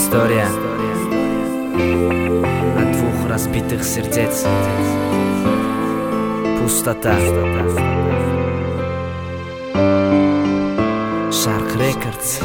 История от двух разбитых сердец. Пустота. Shark Records.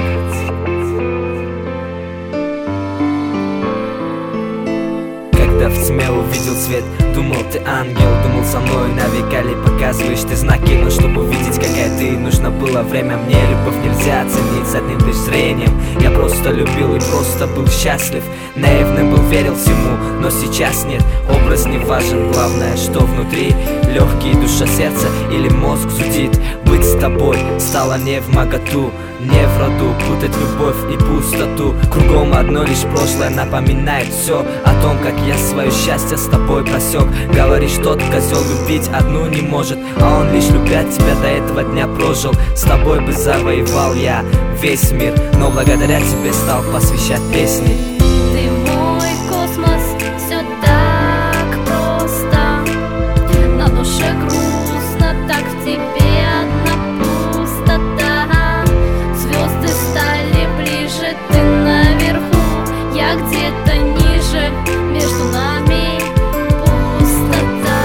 Когда в тьме увидел свет, думал, ты ангел, думал, со мной на века ли показываешь ты знаки. Но чтобы увидеть, какая ты, нужно было время. Мне любовь нельзя оценить с одним лишь зрением. Я просто любил и просто был счастлив. Наивным был, верил всему, но сейчас нет. Образ не важен, главное, что внутри. Легкие, душа, сердце или мозг зудит. Быть с тобой стало не в моготу, не в роду путать любовь и пустоту. Кругом одно лишь прошлое напоминает все о том, как я свое счастье с тобой просек. Говоришь, тот козел любить одну не может, а он лишь любя тебя до этого дня прожил. С тобой бы завоевал я весь мир, но благодаря тебе стал посвящать песни. Ты мой космос, все так просто. На душе грустно, так в тебе одна пустота. Звезды стали ближе, ты наверху, я где-то ниже, между нами пустота.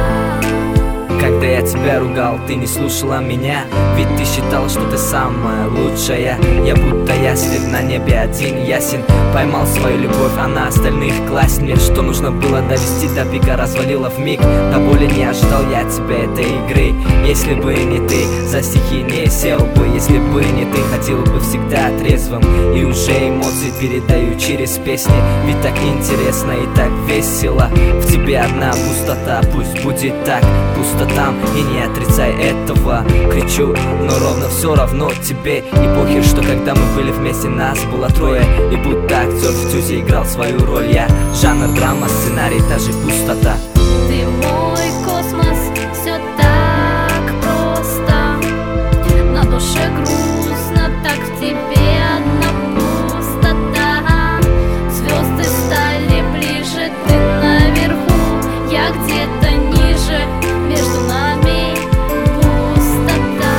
Когда я тебя ругал, ты не слушала меня, ведь ты считала, что ты самая лучшая. Я будто ястреб на небе один ясен, поймал свою любовь, а на остальных класснее. Что нужно было довести до пика, развалила вмиг. До боли не ожидал я от тебя этой игры. Если бы не ты, за стихи не сел бы. Если бы не ты, ходил бы всегда трезвым. И уже эмоции передаю через песни, ведь так интересно и так весело. В тебе одна пустота, пусть будет так. Пусто там, и не отрицай этого. Кричу, но ровно все равно тебе. И похер, что когда мы были вместе, нас было трое. И будто актер в тюзе играл свою роль. Я жанр, драма, сценарий, та же пустота. Ты мой космос, все так просто. На душе грустно, так в тебе одна пустота. Звезды стали ближе, ты наверху, я где-то ниже, между нами пустота.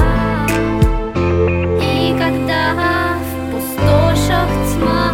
И когда в пустошах тьма,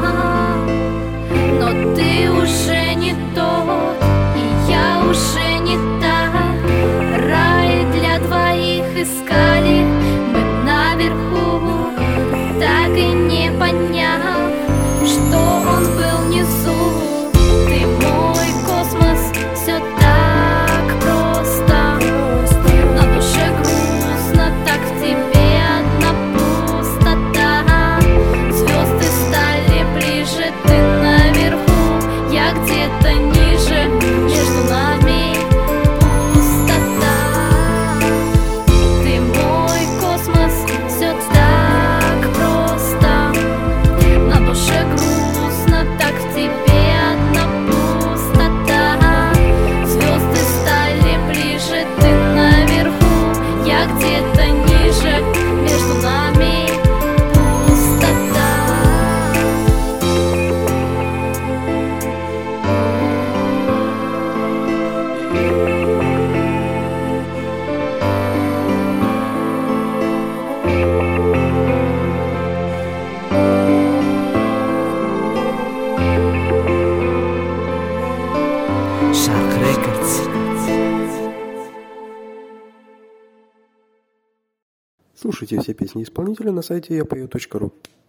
но ты уже не тот, и я уже не та. Рай для двоих искали мы наверху, так и не поняв, что он был внизу. Ты мой космос, все так просто. На душе грустно, так в тебе одна пустота. Звезды стали ближе, ты наверху, я где-то ниже, между нами пустота. Ты мой космос, все так просто. На душе грустно, так в тебе одна пустота. Звезды стали ближе, ты наверху, я где-то ниже, между нами пустота. Shark Records. Слушайте все песни исполнителя на сайте yapою.ru.